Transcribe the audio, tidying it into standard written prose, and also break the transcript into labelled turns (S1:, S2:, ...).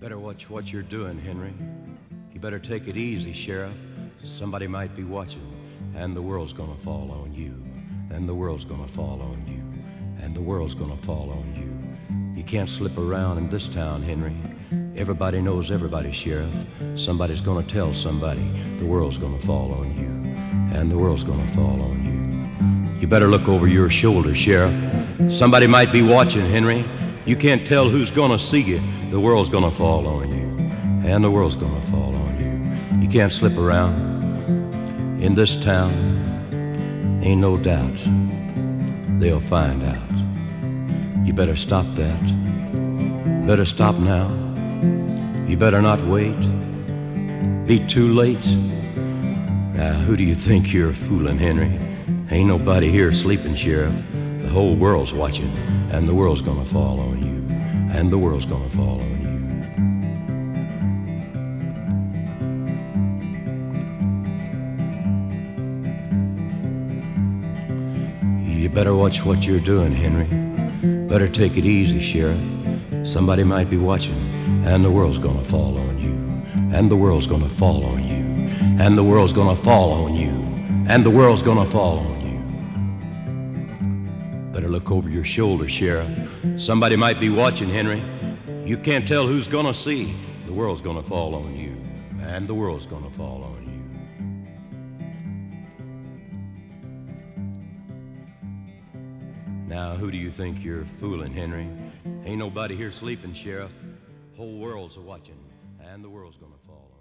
S1: better watch what you're doing, Henry. You better take it easy, Sheriff. Somebody might be watching, and the world's gonna fall on you. And the world's gonna fall on you. And the world's gonna fall on you. You can't slip around in this town, Henry. Everybody knows everybody, Sheriff. Somebody's gonna tell somebody. The world's gonna fall on you. And the world's gonna fall on you. You better look over your shoulder, Sheriff. Somebody might be watching, Henry. You can't tell who's gonna see you. The world's gonna fall on you. And the world's gonna fall on you. You can't slip around in this town. Ain't no doubt they'll find out. You better stop that. Better stop now. You better not wait. Be too late. Now, who do you think you're fooling, Henry? Ain't nobody here sleeping, Sheriff. The whole world's watching, and the world's gonna fall on you. And the world's gonna fall on you. You better watch what you're doing, Henry. Better take it easy, Sheriff. Somebody might be watching, and the world's gonna fall on you. And the world's gonna fall on you. And the world's gonna fall on you. And the world's gonna fall on you. Better look over your shoulder, Sheriff. Somebody might be watching, Henry. You can't tell who's gonna see. The world's gonna fall on you. And the world's gonna fall on you. Now, who do you think you're fooling, Henry? Ain't nobody here sleeping, Sheriff. Whole world's a watching, and the world's gonna fall.